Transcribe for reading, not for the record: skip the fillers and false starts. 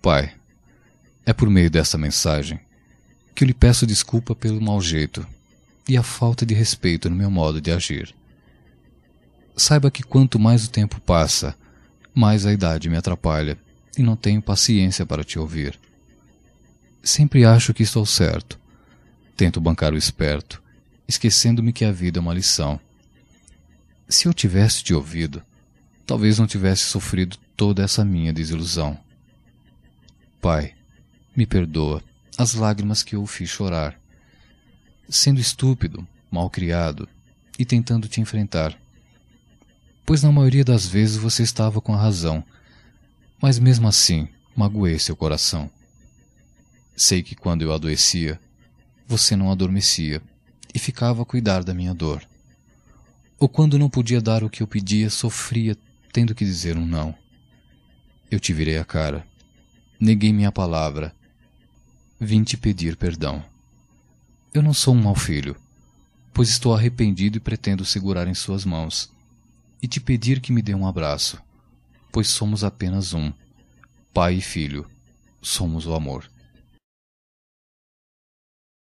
Pai, é por meio desta mensagem que eu lhe peço desculpa pelo mau jeito e a falta de respeito no meu modo de agir. Saiba que quanto mais o tempo passa, mais a idade me atrapalha e não tenho paciência para te ouvir. Sempre acho que estou certo. Tento bancar o esperto, esquecendo-me que a vida é uma lição. Se eu tivesse te ouvido, talvez não tivesse sofrido toda essa minha desilusão. Pai, me perdoa as lágrimas que eu o fiz chorar, sendo estúpido, mal-criado e tentando te enfrentar. Pois na maioria das vezes você estava com a razão, mas mesmo assim magoei seu coração. Sei que quando eu adoecia, você não adormecia e ficava a cuidar da minha dor. Ou quando não podia dar o que eu pedia, sofria tendo que dizer um não. Eu te virei a cara, neguei minha palavra, vim te pedir perdão. Eu não sou um mau filho, pois estou arrependido e pretendo segurar em suas mãos e te pedir que me dê um abraço, pois somos apenas um. Pai e filho, somos o amor.